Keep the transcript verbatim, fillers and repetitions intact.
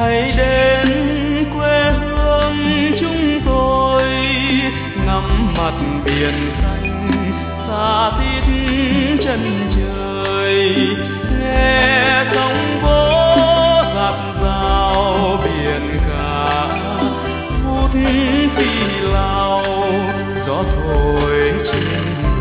hãy đến quê hương chúng tôi, ngắm mặt biển xanh xa tít chân trời, nghe sóng vỗ giạt rào biển cả, phút phi lao gió thổi trên